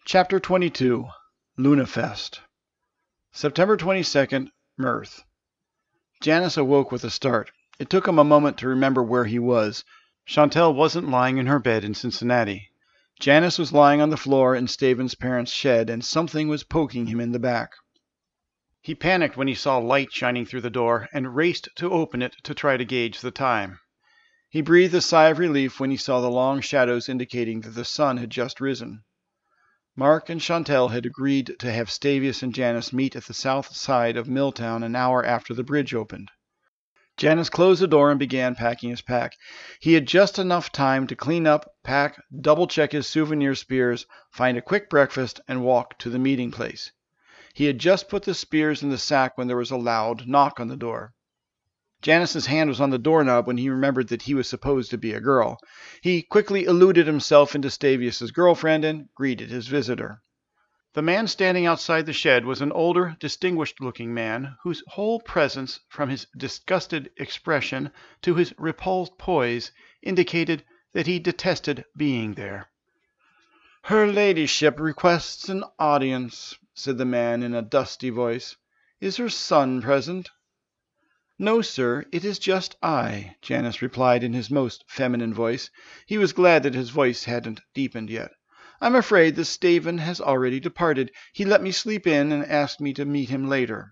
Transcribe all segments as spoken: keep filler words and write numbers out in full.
Chapter twenty-two. Lunafest. September twenty-second, Mirth. Janice awoke with a start. It took him a moment to remember where he was. Chantel wasn't lying in her bed in Cincinnati. Janice was lying on the floor in Stephen's parents' shed, and something was poking him in the back. He panicked when he saw light shining through the door and raced to open it to try to gauge the time. He breathed a sigh of relief when he saw the long shadows indicating that the sun had just risen. Mark and Chantel had agreed to have Stavius and Janice meet at the south side of Milltown an hour after the bridge opened. Janice closed the door and began packing his pack. He had just enough time to clean up, pack, double-check his souvenir spears, find a quick breakfast, and walk to the meeting place. He had just put the spears in the sack when there was a loud knock on the door. Janice's hand was on the doorknob when he remembered that he was supposed to be a girl. He quickly eluded himself into Stavius's girlfriend and greeted his visitor. The man standing outside the shed was an older, distinguished-looking man whose whole presence, from his disgusted expression to his repulsed poise, indicated that he detested being there. "Her ladyship requests an audience," said the man in a dusty voice. "Is her son present?" "No, sir, it is just I," Janice replied in his most feminine voice. He was glad that his voice hadn't deepened yet. "I'm afraid that Stephen has already departed. He let me sleep in and asked me to meet him later."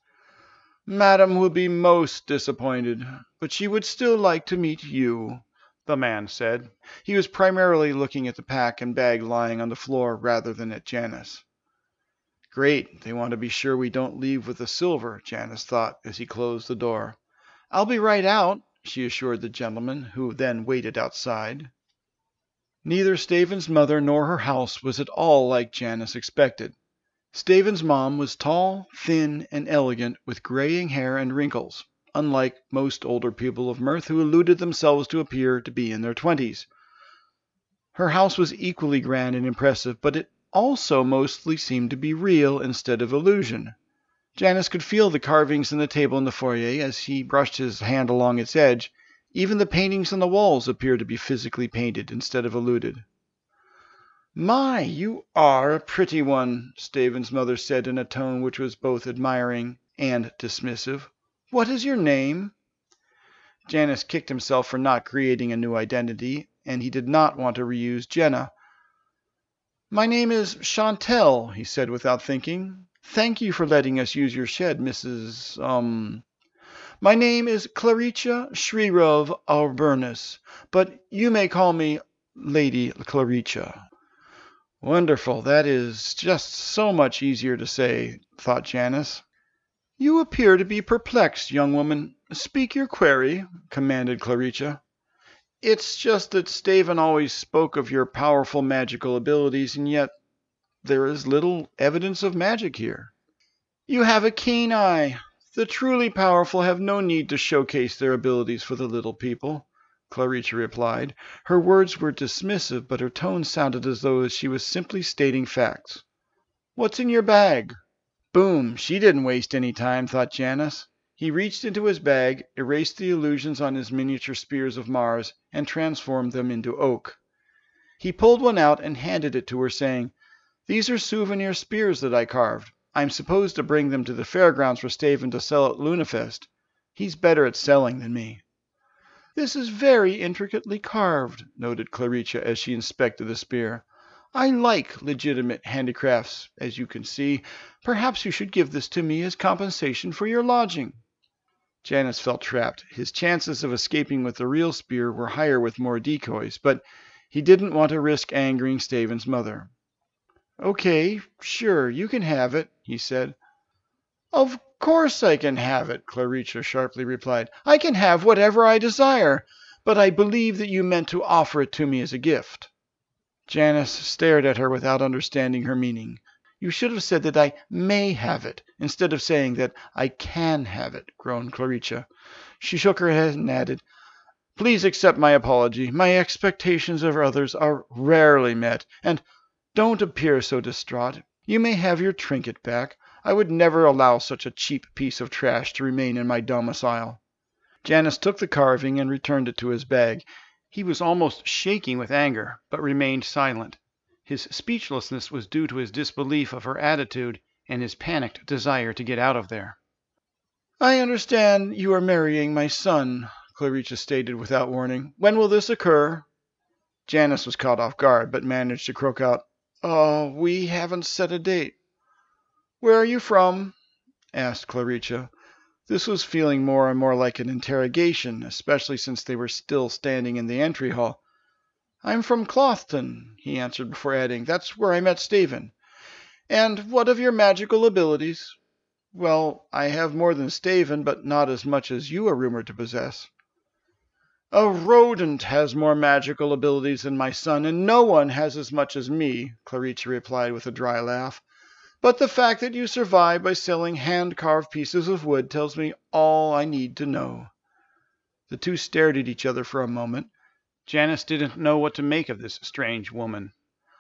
"Madam will be most disappointed, but she would still like to meet you," the man said. He was primarily looking at the pack and bag lying on the floor rather than at Janice. "Great, they want to be sure we don't leave with the silver," Janice thought as he closed the door. "I'll be right out," she assured the gentleman, who then waited outside. Neither Stephen's mother nor her house was at all like Janice expected. Stephen's mom was tall, thin, and elegant, with graying hair and wrinkles, unlike most older people of Mirth who eluded themselves to appear to be in their twenties. Her house was equally grand and impressive, but it also mostly seemed to be real instead of illusion. Janice could feel the carvings in the table in the foyer as he brushed his hand along its edge. Even the paintings on the walls appeared to be physically painted instead of eluded. "My, you are a pretty one," Stephen's mother said in a tone which was both admiring and dismissive. "What is your name?" Janice kicked himself for not creating a new identity, and he did not want to reuse Jenna. "My name is Chantel," he said without thinking. "Thank you for letting us use your shed, Missus Um... My name is Claricia Shrirov Alburnus, but you may call me Lady Claricia." "Wonderful. That is just so much easier to say," thought Janice. "You appear to be perplexed, young woman. Speak your query," commanded Claricia. "It's just that Stephen always spoke of your powerful magical abilities, and yet there is little evidence of magic here." "You have a keen eye. The truly powerful have no need to showcase their abilities for the little people," Claricia replied. Her words were dismissive, but her tone sounded as though she was simply stating facts. "What's in your bag?" Boom! She didn't waste any time, thought Janice. He reached into his bag, erased the illusions on his miniature spears of Mars, and transformed them into oak. He pulled one out and handed it to her, saying, "These are souvenir spears that I carved. I'm supposed to bring them to the fairgrounds for Stephen to sell at Lunafest. He's better at selling than me." "This is very intricately carved," noted Claricia as she inspected the spear. "I like legitimate handicrafts, as you can see. Perhaps you should give this to me as compensation for your lodging." Janice felt trapped. His chances of escaping with the real spear were higher with more decoys, but he didn't want to risk angering Stephen's mother. "Okay, sure, you can have it," he said. "Of course I can have it," Claricia sharply replied. "I can have whatever I desire, but I believe that you meant to offer it to me as a gift." Janice stared at her without understanding her meaning. "You should have said that I may have it, instead of saying that I can have it," groaned Claricia. She shook her head and added, "Please accept my apology. My expectations of others are rarely met, and don't appear so distraught. You may have your trinket back. I would never allow such a cheap piece of trash to remain in my domicile." Janice took the carving and returned it to his bag. He was almost shaking with anger, but remained silent. His speechlessness was due to his disbelief of her attitude and his panicked desire to get out of there. "I understand you are marrying my son," Clarice stated without warning. "When will this occur?" Janice was caught off guard, but managed to croak out, "Oh, we haven't set a date." "Where are you from?" asked Clarice. This was feeling more and more like an interrogation, especially since they were still standing in the entry hall. "I'm from Clothton," he answered before adding, "That's where I met Stephen." "And what of your magical abilities?" "Well, I have more than Stephen, but not as much as you are rumored to possess." "A rodent has more magical abilities than my son, and no one has as much as me," Clarice replied with a dry laugh. "But the fact that you survive by selling hand-carved pieces of wood tells me all I need to know." The two stared at each other for a moment. Janice didn't know what to make of this strange woman.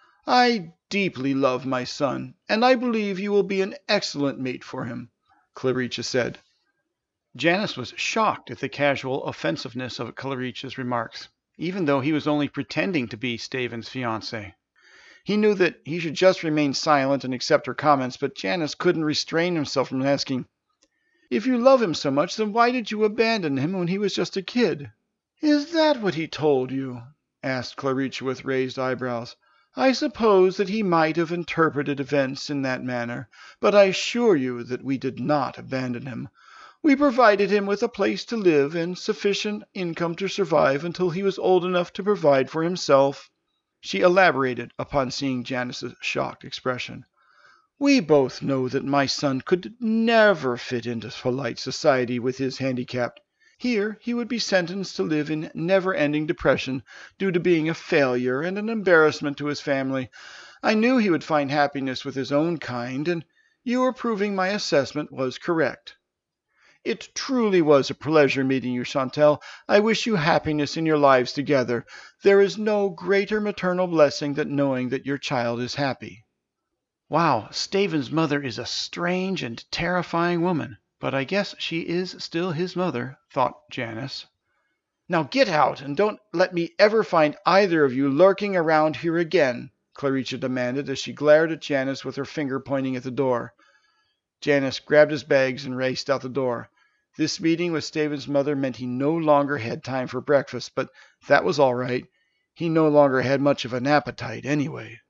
"I deeply love my son, and I believe you will be an excellent mate for him," Clarice said. Janice was shocked at the casual offensiveness of Clarice's remarks, even though he was only pretending to be Stephen's fiancé. He knew that he should just remain silent and accept her comments, but Janice couldn't restrain himself from asking, "If you love him so much, then why did you abandon him when he was just a kid?" "Is that what he told you?" asked Clarice with raised eyebrows. "I suppose that he might have interpreted events in that manner, but I assure you that we did not abandon him. We provided him with a place to live and sufficient income to survive until he was old enough to provide for himself." She elaborated upon seeing Janice's shocked expression. "We both know that my son could never fit into polite society with his handicap. Here he would be sentenced to live in never-ending depression due to being a failure and an embarrassment to his family. I knew he would find happiness with his own kind, and you are proving my assessment was correct." "It truly was a pleasure meeting you, Chantal. I wish you happiness in your lives together. There is no greater maternal blessing than knowing that your child is happy." Wow, Stephen's mother is a strange and terrifying woman, but I guess she is still his mother, thought Janice. "Now get out, and don't let me ever find either of you lurking around here again," Clarice demanded as she glared at Janice with her finger pointing at the door. Janice grabbed his bags and raced out the door. This meeting with Stephen's mother meant he no longer had time for breakfast, but that was all right. He no longer had much of an appetite anyway.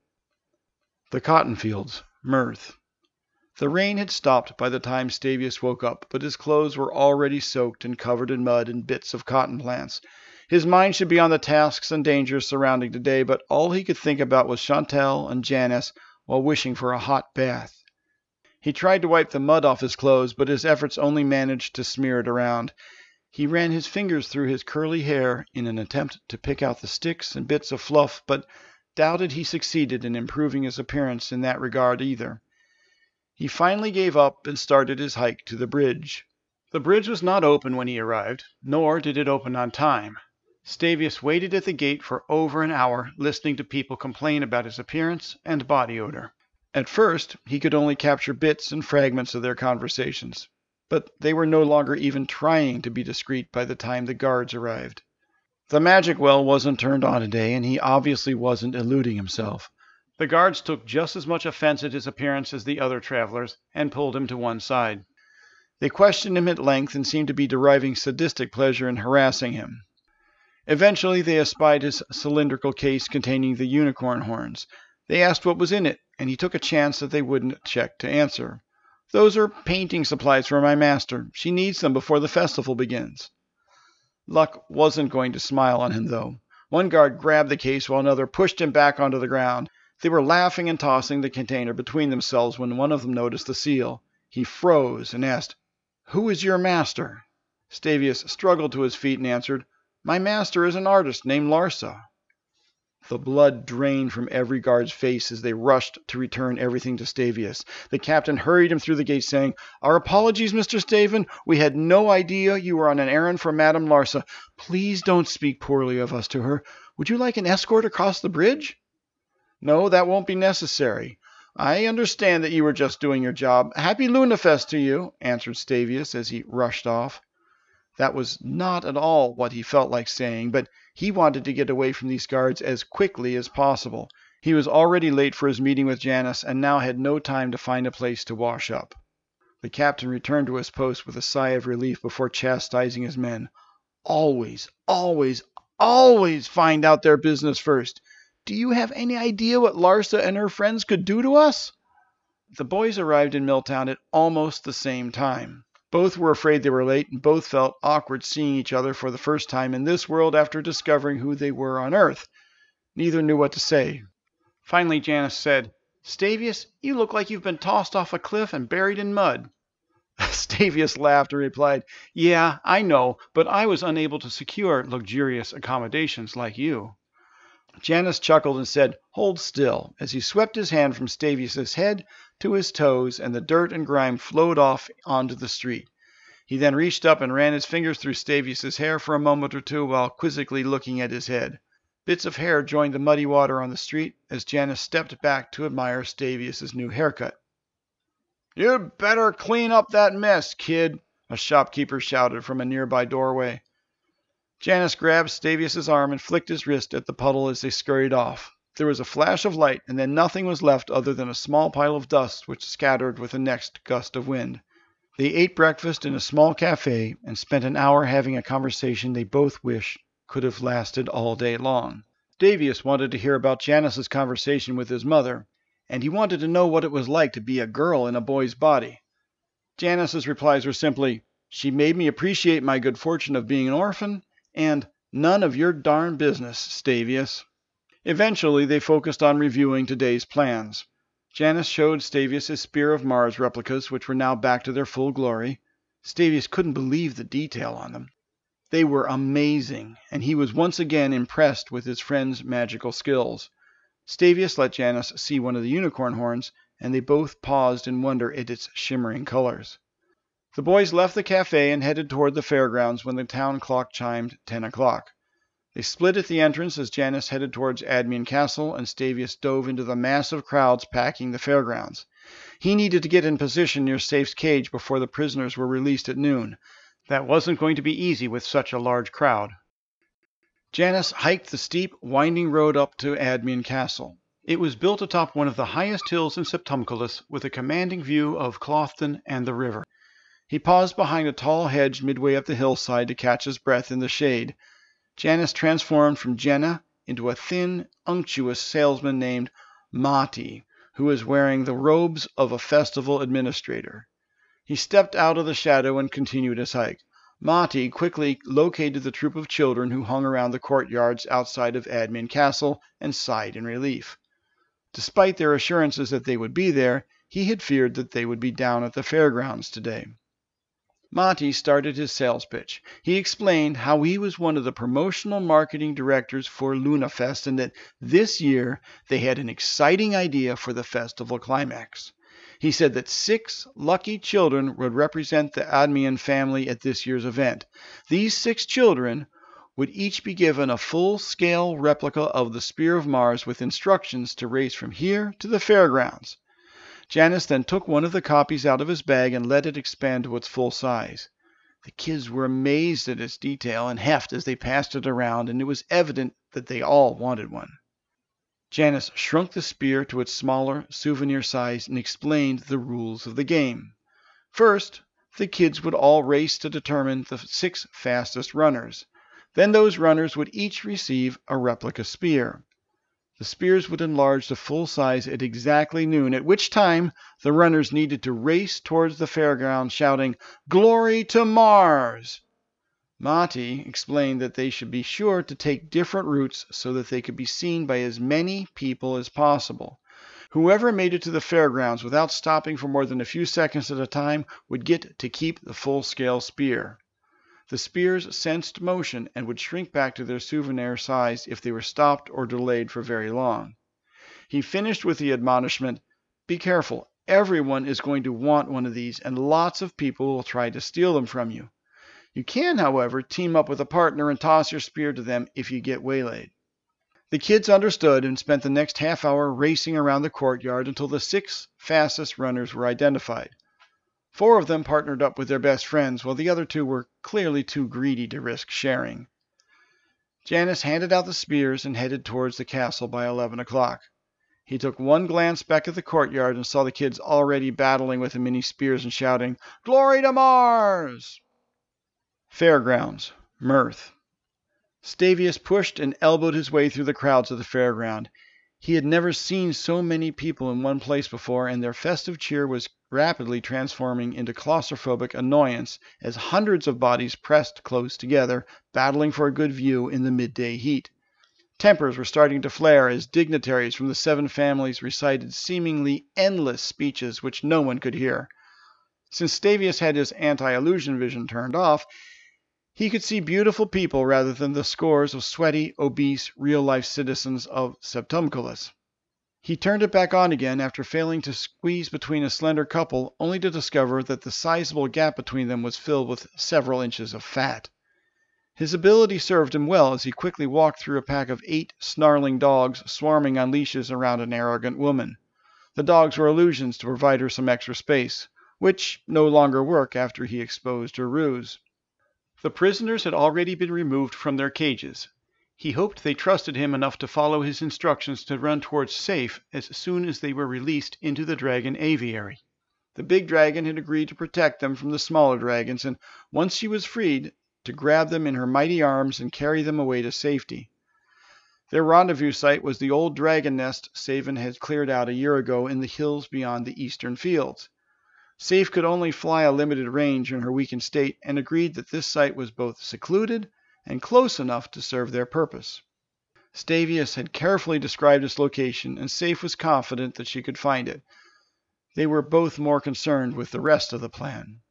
The cotton fields, Mirth. The rain had stopped by the time Stavius woke up, but his clothes were already soaked and covered in mud and bits of cotton plants. His mind should be on the tasks and dangers surrounding today, but all he could think about was Chantal and Janice while wishing for a hot bath. He tried to wipe the mud off his clothes, but his efforts only managed to smear it around. He ran his fingers through his curly hair in an attempt to pick out the sticks and bits of fluff, but doubted he succeeded in improving his appearance in that regard either. He finally gave up and started his hike to the bridge. The bridge was not open when he arrived, nor did it open on time. Stavius waited at the gate for over an hour, listening to people complain about his appearance and body odor. At first, he could only capture bits and fragments of their conversations, but they were no longer even trying to be discreet by the time the guards arrived. The magic well wasn't turned on today, and he obviously wasn't eluding himself. The guards took just as much offense at his appearance as the other travelers and pulled him to one side. They questioned him at length and seemed to be deriving sadistic pleasure in harassing him. Eventually, they espied his cylindrical case containing the unicorn horns. They asked what was in it, and he took a chance that they wouldn't check to answer. "Those are painting supplies for my master. She needs them before the festival begins." Luck wasn't going to smile on him, though. One guard grabbed the case while another pushed him back onto the ground. They were laughing and tossing the container between themselves when one of them noticed the seal. He froze and asked, "Who is your master?" Stavius struggled to his feet and answered, "My master is an artist named Larsa." The blood drained from every guard's face as they rushed to return everything to Stavius. The captain hurried him through the gate, saying, "Our apologies, Mister Stephen. We had no idea you were on an errand for Madame Larsa. Please don't speak poorly of us to her. Would you like an escort across the bridge?" "No, that won't be necessary. I understand that you were just doing your job. Happy Lunafest to you," answered Stavius as he rushed off. That was not at all what he felt like saying, but he wanted to get away from these guards as quickly as possible. He was already late for his meeting with Janice and now had no time to find a place to wash up. The captain returned to his post with a sigh of relief before chastising his men. Always, always, always find out their business first. Do you have any idea what Larsa and her friends could do to us? The boys arrived in Milltown at almost the same time. Both were afraid they were late, and both felt awkward seeing each other for the first time in this world after discovering who they were on Earth. Neither knew what to say. Finally, Janice said, "Stavius, you look like you've been tossed off a cliff and buried in mud." Stavius laughed and replied, "Yeah, I know, but I was unable to secure luxurious accommodations like you." Janice chuckled and said, "Hold still," as he swept his hand from Stavius's head to his toes, and the dirt and grime flowed off onto the street. He then reached up and ran his fingers through Stavius's hair for a moment or two while quizzically looking at his head. Bits of hair joined the muddy water on the street as Janice stepped back to admire Stavius's new haircut. "You'd better clean up that mess, kid," a shopkeeper shouted from a nearby doorway. Janice grabbed Stavius's arm and flicked his wrist at the puddle as they scurried off. There was a flash of light, and then nothing was left other than a small pile of dust which scattered with the next gust of wind. They ate breakfast in a small cafe and spent an hour having a conversation they both wished could have lasted all day long. Stavius wanted to hear about Janice's conversation with his mother, and he wanted to know what it was like to be a girl in a boy's body. Janice's replies were simply, "She made me appreciate my good fortune of being an orphan," and "None of your darn business, Stavius." Eventually, they focused on reviewing today's plans. Janice showed Stavius his Spear of Mars replicas, which were now back to their full glory. Stavius couldn't believe the detail on them. They were amazing, and he was once again impressed with his friend's magical skills. Stavius let Janice see one of the unicorn horns, and they both paused in wonder at its shimmering colors. The boys left the cafe and headed toward the fairgrounds when the town clock chimed ten o'clock. They split at the entrance as Janice headed towards Admian Castle, and Stavius dove into the massive crowds packing the fairgrounds. He needed to get in position near Safe's cage before the prisoners were released at noon. That wasn't going to be easy with such a large crowd. Janice hiked the steep, winding road up to Admian Castle. It was built atop one of the highest hills in Septumculus, with a commanding view of Cloughton and the river. He paused behind a tall hedge midway up the hillside to catch his breath in the shade. Janice transformed from Jenna into a thin, unctuous salesman named Mati, who was wearing the robes of a festival administrator. He stepped out of the shadow and continued his hike. Mati quickly located the troop of children who hung around the courtyards outside of Admian Castle and sighed in relief. Despite their assurances that they would be there, he had feared that they would be down at the fairgrounds today. Mati started his sales pitch. He explained how he was one of the promotional marketing directors for LunaFest and that this year they had an exciting idea for the festival climax. He said that six lucky children would represent the Admian family at this year's event. These six children would each be given a full-scale replica of the Spear of Mars with instructions to race from here to the fairgrounds. Janice then took one of the copies out of his bag and let it expand to its full size. The kids were amazed at its detail and heft as they passed it around, and it was evident that they all wanted one. Janice shrunk the spear to its smaller souvenir size and explained the rules of the game. First, the kids would all race to determine the six fastest runners. Then those runners would each receive a replica spear. The spears would enlarge to full size at exactly noon, at which time the runners needed to race towards the fairground shouting, "Glory to Mars!" Mati explained that they should be sure to take different routes so that they could be seen by as many people as possible. Whoever made it to the fairgrounds without stopping for more than a few seconds at a time would get to keep the full-scale spear. The spears sensed motion and would shrink back to their souvenir size if they were stopped or delayed for very long. He finished with the admonishment, "Be careful, everyone is going to want one of these, and lots of people will try to steal them from you. You can, however, team up with a partner and toss your spear to them if you get waylaid." The kids understood and spent the next half hour racing around the courtyard until the six fastest runners were identified. Four of them partnered up with their best friends, while the other two were clearly too greedy to risk sharing. Janice handed out the spears and headed towards the castle by eleven o'clock. He took one glance back at the courtyard and saw the kids already battling with the mini spears and shouting, "Glory to Mars!" Fairgrounds. Mirth. Stavius pushed and elbowed his way through the crowds of the fairground. He had never seen so many people in one place before, and their festive cheer was rapidly transforming into claustrophobic annoyance as hundreds of bodies pressed close together, battling for a good view in the midday heat. Tempers were starting to flare as dignitaries from the seven families recited seemingly endless speeches which no one could hear. Since Stavius had his anti-illusion vision turned off, he could see beautiful people rather than the scores of sweaty, obese, real-life citizens of Septumculus. He turned it back on again after failing to squeeze between a slender couple, only to discover that the sizable gap between them was filled with several inches of fat. His ability served him well as he quickly walked through a pack of eight snarling dogs swarming on leashes around an arrogant woman. The dogs were illusions to provide her some extra space, which no longer worked after he exposed her ruse. The prisoners had already been removed from their cages. He hoped they trusted him enough to follow his instructions to run towards safe as soon as they were released into the dragon aviary. The big dragon had agreed to protect them from the smaller dragons, and once she was freed, to grab them in her mighty arms and carry them away to safety. Their rendezvous site was the old dragon nest Saven had cleared out a year ago in the hills beyond the eastern fields. Safe could only fly a limited range in her weakened state and agreed that this site was both secluded and close enough to serve their purpose. Stavius had carefully described its location, and Safe was confident that she could find it. They were both more concerned with the rest of the plan.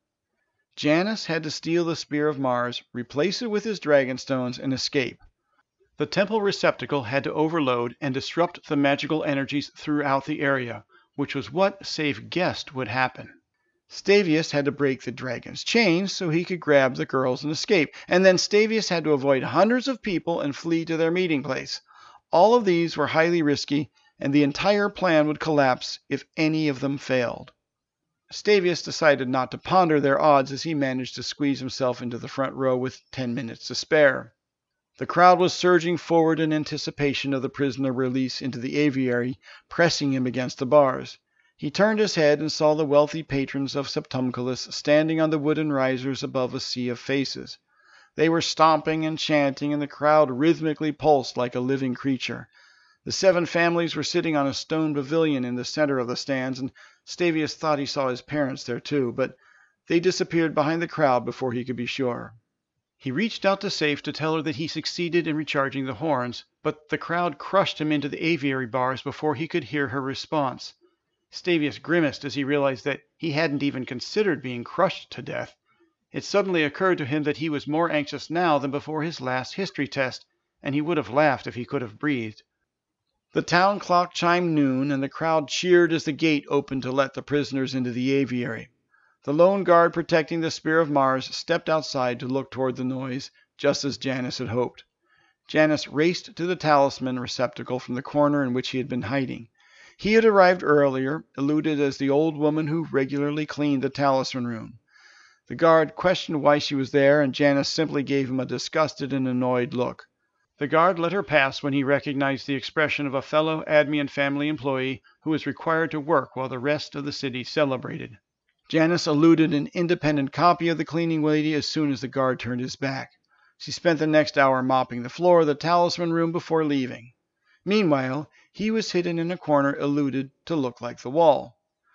Janus had to steal the Spear of Mars, replace it with his Dragonstones, and escape. The temple receptacle had to overload and disrupt the magical energies throughout the area, which was what Safe guessed would happen. Stavius had to break the dragon's chains so he could grab the girls and escape, and then Stavius had to avoid hundreds of people and flee to their meeting place. All of these were highly risky, and the entire plan would collapse if any of them failed. Stavius decided not to ponder their odds as he managed to squeeze himself into the front row with ten minutes to spare. The crowd was surging forward in anticipation of the prisoner release into the aviary, pressing him against the bars. He turned his head and saw the wealthy patrons of Septumculus standing on the wooden risers above a sea of faces. They were stomping and chanting, and the crowd rhythmically pulsed like a living creature. The seven families were sitting on a stone pavilion in the center of the stands, and Stavius thought he saw his parents there too, but they disappeared behind the crowd before he could be sure. He reached out to Safe to tell her that he succeeded in recharging the horns, but the crowd crushed him into the aviary bars before he could hear her response. Stavius grimaced as he realized that he hadn't even considered being crushed to death. It suddenly occurred to him that he was more anxious now than before his last history test, and he would have laughed if he could have breathed. The town clock chimed noon, and the crowd cheered as the gate opened to let the prisoners into the aviary. The lone guard protecting the Spear of Mars stepped outside to look toward the noise, just as Janus had hoped. Janus raced to the talisman receptacle from the corner in which he had been hiding. He had arrived earlier, eluded as the old woman who regularly cleaned the talisman room. The guard questioned why she was there, and Janus simply gave him a disgusted and annoyed look. The guard let her pass when he recognized the expression of a fellow Admian family employee who was required to work while the rest of the city celebrated. Janus eluded an independent copy of the cleaning lady as soon as the guard turned his back. She spent the next hour mopping the floor of the talisman room before leaving. Meanwhile, he was hidden in a corner, eluded to look like the wall.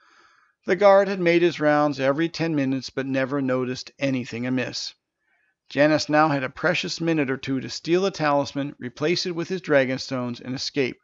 The guard had made his rounds every ten minutes but never noticed anything amiss. Janus now had a precious minute or two to steal the talisman, replace it with his Dragonstones, and escape.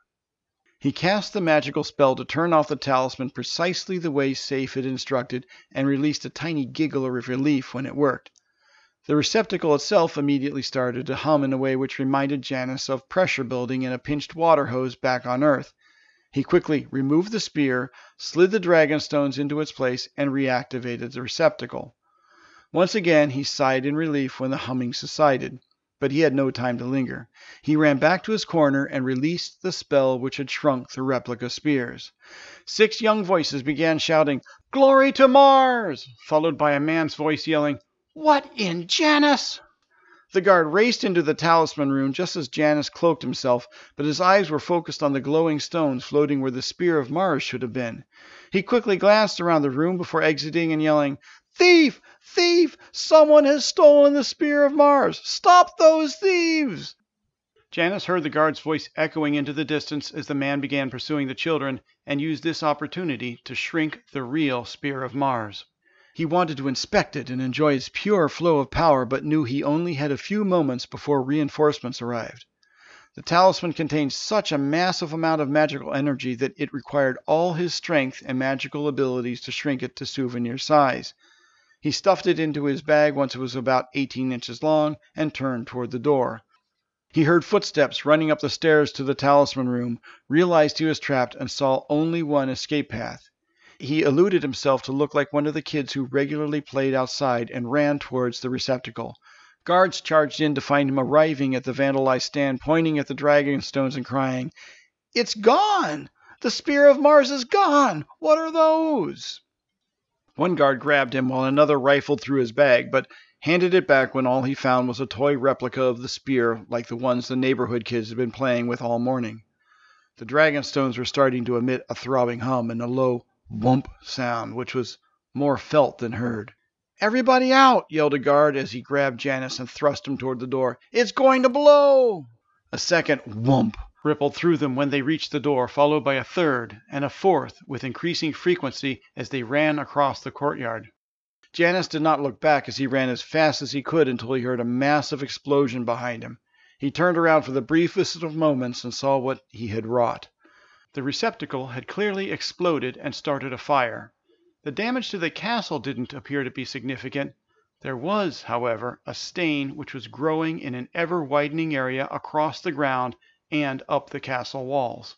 He cast the magical spell to turn off the talisman precisely the way Safe had instructed, and released a tiny giggle of relief when it worked. The receptacle itself immediately started to hum in a way which reminded Janus of pressure building in a pinched water hose back on Earth. He quickly removed the spear, slid the Dragonstones into its place, and reactivated the receptacle. Once again he sighed in relief when the humming subsided, but he had no time to linger. He ran back to his corner and released the spell which had shrunk the replica spears. Six young voices began shouting, "Glory to Mars!" followed by a man's voice yelling, "What in Janus?" The guard raced into the talisman room just as Janus cloaked himself, but his eyes were focused on the glowing stones floating where the Spear of Mars should have been. He quickly glanced around the room before exiting and yelling, "Thief! Thief! Someone has stolen the Spear of Mars! Stop those thieves!" Janus heard the guard's voice echoing into the distance as the man began pursuing the children, and used this opportunity to shrink the real Spear of Mars. He wanted to inspect it and enjoy its pure flow of power, but knew he only had a few moments before reinforcements arrived. The talisman contained such a massive amount of magical energy that it required all his strength and magical abilities to shrink it to souvenir size. He stuffed it into his bag once it was about eighteen inches long and turned toward the door. He heard footsteps running up the stairs to the talisman room, realized he was trapped, and saw only one escape path. He eluded himself to look like one of the kids who regularly played outside and ran towards the receptacle. Guards charged in to find him arriving at the vandalized stand, pointing at the dragon stones and crying, "It's gone! The Spear of Mars is gone! What are those?" One guard grabbed him while another rifled through his bag, but handed it back when all he found was a toy replica of the spear like the ones the neighborhood kids had been playing with all morning. The dragon stones were starting to emit a throbbing hum and a low whoomp sound, which was more felt than heard. "Everybody out!" yelled a guard as he grabbed Janus and thrust him toward the door. "It's going to blow!" A second whoomp rippled through them when they reached the door, followed by a third and a fourth with increasing frequency as they ran across the courtyard. Janus did not look back as he ran as fast as he could until he heard a massive explosion behind him. He turned around for the briefest of moments and saw what he had wrought. The receptacle had clearly exploded and started a fire. The damage to the castle didn't appear to be significant. There was, however, a stain which was growing in an ever-widening area across the ground and up the castle walls.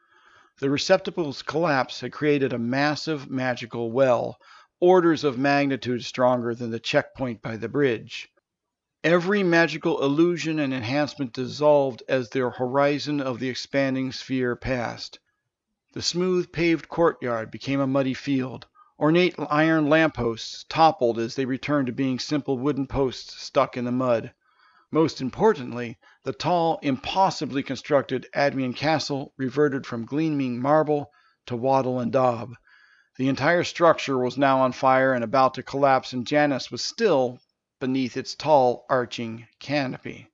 The receptacle's collapse had created a massive magical well, orders of magnitude stronger than the checkpoint by the bridge. Every magical illusion and enhancement dissolved as the horizon of the expanding sphere passed. The smooth paved courtyard became a muddy field. Ornate iron lampposts toppled as they returned to being simple wooden posts stuck in the mud. Most importantly, the tall, impossibly constructed Admian Castle reverted from gleaming marble to wattle and daub. The entire structure was now on fire and about to collapse, and Janus was still beneath its tall, arching canopy.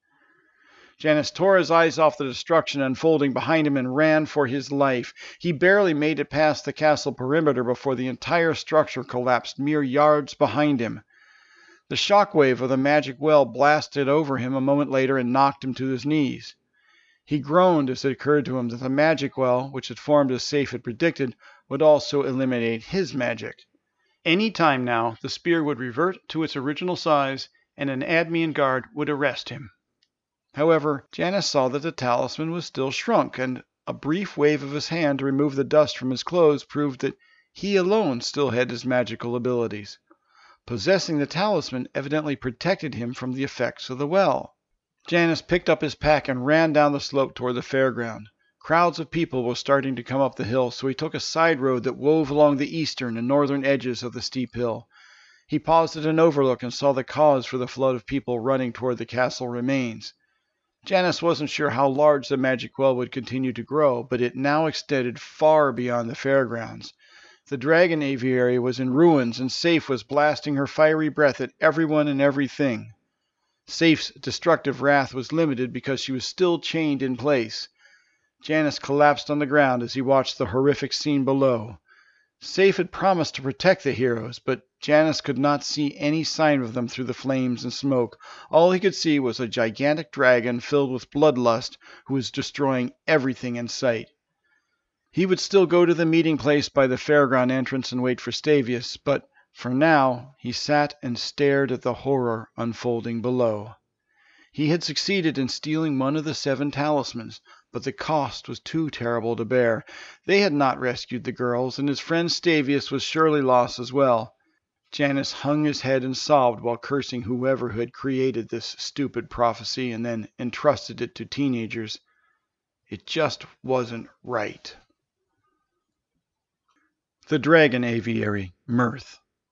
Janus tore his eyes off the destruction unfolding behind him and ran for his life. He barely made it past the castle perimeter before the entire structure collapsed mere yards behind him. The shockwave of the magic well blasted over him a moment later and knocked him to his knees. He groaned as it occurred to him that the magic well, which had formed as Saif had predicted, would also eliminate his magic. Any time now, the spear would revert to its original size, and an Admian guard would arrest him. However, Janus saw that the talisman was still shrunk, and a brief wave of his hand to remove the dust from his clothes proved that he alone still had his magical abilities. Possessing the talisman evidently protected him from the effects of the well. Janus picked up his pack and ran down the slope toward the fairground. Crowds of people were starting to come up the hill, so he took a side road that wove along the eastern and northern edges of the steep hill. He paused at an overlook and saw the cause for the flood of people running toward the castle remains. Janus wasn't sure how large the magic well would continue to grow, but it now extended far beyond the fairgrounds. The dragon aviary was in ruins, and Saif was blasting her fiery breath at everyone and everything. Saif's destructive wrath was limited because she was still chained in place. Janus collapsed on the ground as he watched the horrific scene below. Saif had promised to protect the heroes, but Janus could not see any sign of them through the flames and smoke. All he could see was a gigantic dragon filled with bloodlust who was destroying everything in sight. He would still go to the meeting place by the fairground entrance and wait for Stavius, but for now he sat and stared at the horror unfolding below. He had succeeded in stealing one of the seven talismans, but the cost was too terrible to bear. They had not rescued the girls, and his friend Stavius was surely lost as well. Janus hung his head and sobbed while cursing whoever had created this stupid prophecy and then entrusted it to teenagers. It just wasn't right. The Dragon Aviary, Mirth.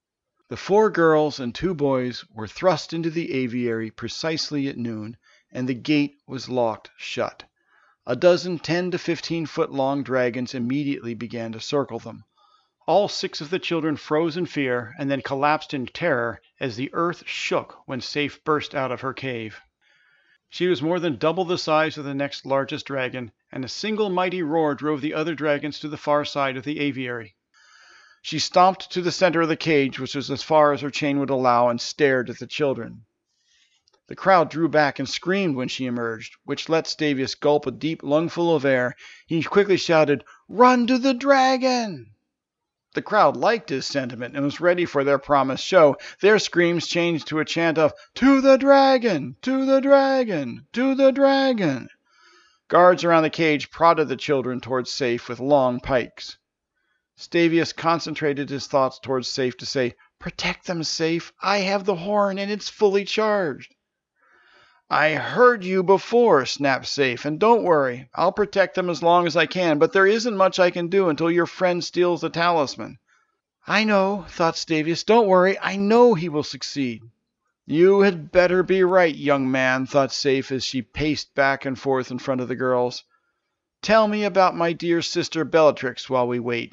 The four girls and two boys were thrust into the aviary precisely at noon, and the gate was locked shut. A dozen ten to fifteen foot long dragons immediately began to circle them. All six of the children froze in fear and then collapsed in terror as the earth shook when Safe burst out of her cave. She was more than double the size of the next largest dragon, and a single mighty roar drove the other dragons to the far side of the aviary. She stomped to the center of the cage, which was as far as her chain would allow, and stared at the children. The crowd drew back and screamed when she emerged, which let Stavius gulp a deep lungful of air. He quickly shouted, "Run to the dragon!" The crowd liked his sentiment and was ready for their promised show. Their screams changed to a chant of, "To the dragon! To the dragon! To the dragon!" Guards around the cage prodded the children towards Safe with long pikes. Stavius concentrated his thoughts towards Safe to say, "Protect them, Safe. I have the horn and it's fully charged." "I heard you before," snapped Safe, "and don't worry. I'll protect them as long as I can, but there isn't much I can do until your friend steals the talisman." "I know," thought Stavius. "Don't worry. I know he will succeed." "You had better be right, young man," thought Safe as she paced back and forth in front of the girls. "Tell me about my dear sister Bellatrix while we wait."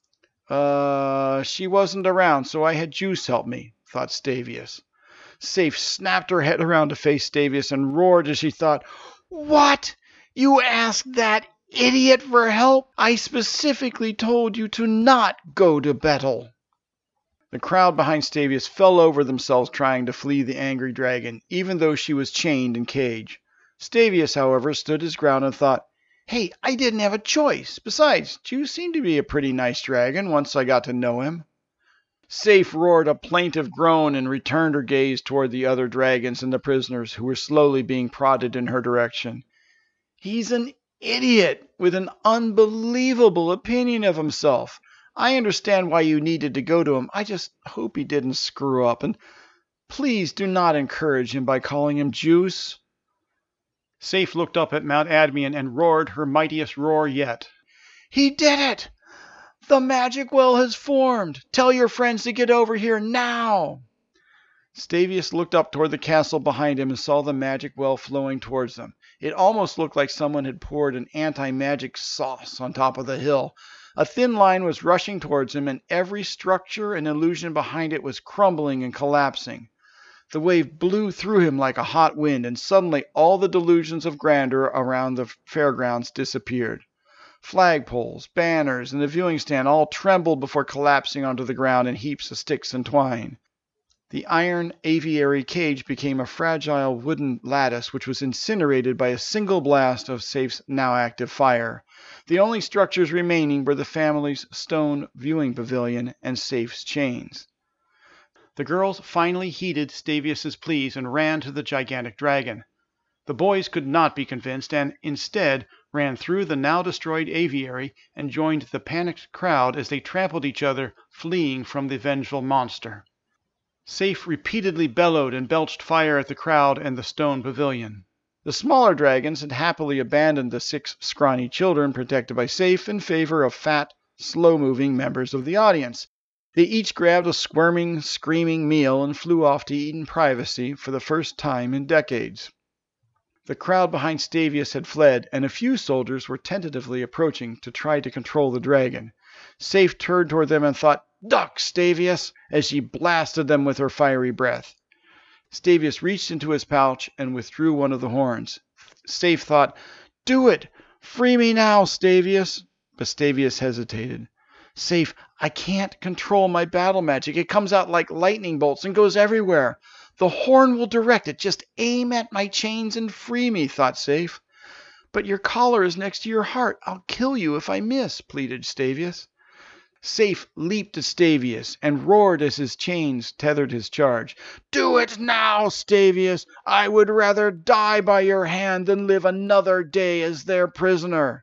Uh, she wasn't around, so I had Juice help me, thought Stavius. Safe snapped her head around to face Stavius and roared as she thought, "What? You asked that idiot for help? I specifically told you to not go to battle." The crowd behind Stavius fell over themselves trying to flee the angry dragon, even though she was chained and caged. Stavius, however, stood his ground and thought, "Hey, I didn't have a choice. Besides, Juice seemed to be a pretty nice dragon once I got to know him." Safe roared a plaintive groan and returned her gaze toward the other dragons and the prisoners who were slowly being prodded in her direction. "He's an idiot with an unbelievable opinion of himself. I understand why you needed to go to him. I just hope he didn't screw up. And please do not encourage him by calling him Juice." Safe looked up at Mount Admian and roared her mightiest roar yet. "He did it! The magic well has formed! Tell your friends to get over here now!" Stavius looked up toward the castle behind him and saw the magic well flowing towards them. It almost looked like someone had poured an anti-magic sauce on top of the hill. A thin line was rushing towards him, and every structure and illusion behind it was crumbling and collapsing. The wave blew through him like a hot wind, and suddenly all the delusions of grandeur around the fairgrounds disappeared. Flagpoles, banners, and the viewing stand all trembled before collapsing onto the ground in heaps of sticks and twine. The iron aviary cage became a fragile wooden lattice which was incinerated by a single blast of Safe's now active fire. The only structures remaining were the family's stone viewing pavilion and Safe's chains. The girls finally heeded Stavius's pleas and ran to the gigantic dragon. The boys could not be convinced and, instead, ran through the now destroyed aviary and joined the panicked crowd as they trampled each other, fleeing from the vengeful monster. Safe repeatedly bellowed and belched fire at the crowd and the stone pavilion. The smaller dragons had happily abandoned the six scrawny children protected by Safe in favor of fat, slow-moving members of the audience. They each grabbed a squirming, screaming meal and flew off to eat in privacy for the first time in decades. The crowd behind Stavius had fled, and a few soldiers were tentatively approaching to try to control the dragon. Safe turned toward them and thought, "Duck, Stavius," as she blasted them with her fiery breath. Stavius reached into his pouch and withdrew one of the horns. Safe thought, "Do it! Free me now, Stavius." But Stavius hesitated. "Safe, I can't control my battle magic. It comes out like lightning bolts and goes everywhere. The horn will direct it. Just aim at my chains and free me," thought Safe. "But your collar is next to your heart. I'll kill you if I miss," pleaded Stavius. Safe leaped at Stavius and roared as his chains tethered his charge. "Do it now, Stavius! I would rather die by your hand than live another day as their prisoner."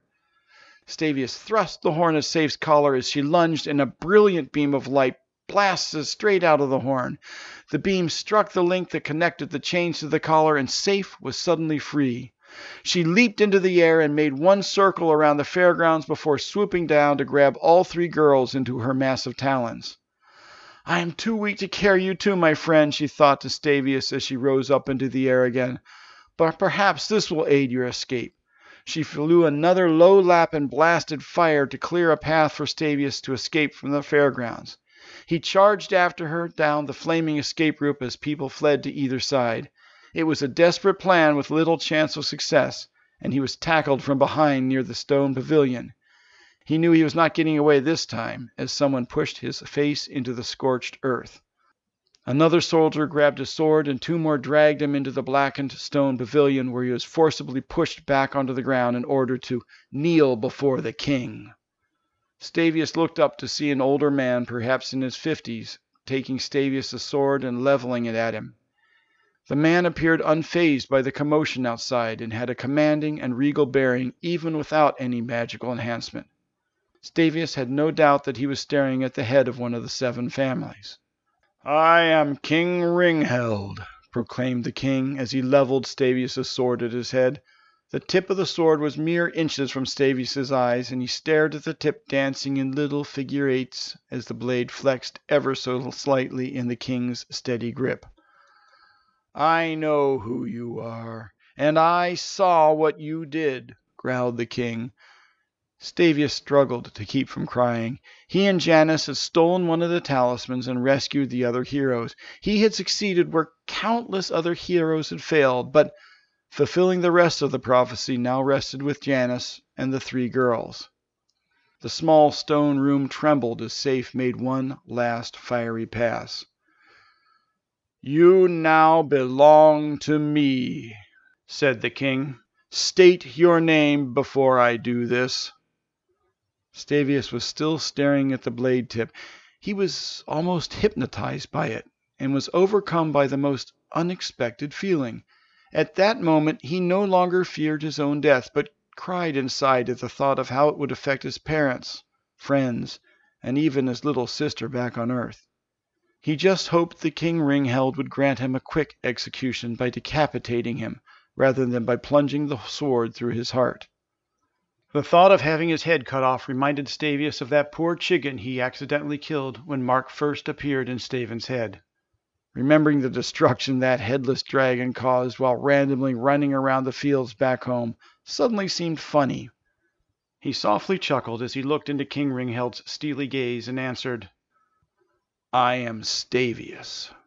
Stavius thrust the horn at Safe's collar as she lunged, and a brilliant beam of light blasted straight out of the horn. The beam struck the link that connected the chains to the collar, and Safe was suddenly free. She leaped into the air and made one circle around the fairgrounds before swooping down to grab all three girls into her massive talons. I am too weak to carry you too, my friend, she thought to Stavius as she rose up into the air again. But perhaps this will aid your escape. She flew another low lap and blasted fire to clear a path for Stavius to escape from the fairgrounds. He charged after her down the flaming escape route as people fled to either side. It was a desperate plan with little chance of success, and he was tackled from behind near the stone pavilion. He knew he was not getting away this time, as someone pushed his face into the scorched earth. Another soldier grabbed a sword, and two more dragged him into the blackened stone pavilion, where he was forcibly pushed back onto the ground in order to kneel before the king. Stavius looked up to see an older man, perhaps in his fifties, taking Stavius' sword and leveling it at him. The man appeared unfazed by the commotion outside, and had a commanding and regal bearing even without any magical enhancement. Stavius had no doubt that he was staring at the head of one of the seven families. "I am King Ringheld," proclaimed the king as he leveled Stavius' sword at his head. The tip of the sword was mere inches from Stavius' eyes, and he stared at the tip dancing in little figure eights as the blade flexed ever so slightly in the king's steady grip. "I know who you are, and I saw what you did," growled the king. Stavius struggled to keep from crying. He and Janus had stolen one of the talismans and rescued the other heroes. He had succeeded where countless other heroes had failed, but fulfilling the rest of the prophecy now rested with Janus and the three girls. The small stone room trembled as Safe made one last fiery pass. "You now belong to me," said the king. "State your name before I do this." Stavius was still staring at the blade tip. He was almost hypnotized by it, and was overcome by the most unexpected feeling. At that moment he no longer feared his own death, but cried inside at the thought of how it would affect his parents, friends, and even his little sister back on Earth. He just hoped the King Ringheld would grant him a quick execution by decapitating him, rather than by plunging the sword through his heart. The thought of having his head cut off reminded Stavius of that poor chicken he accidentally killed when Mark first appeared in Staven's head. Remembering the destruction that headless dragon caused while randomly running around the fields back home suddenly seemed funny. He softly chuckled as he looked into King Ringheld's steely gaze and answered, "I am Stavius."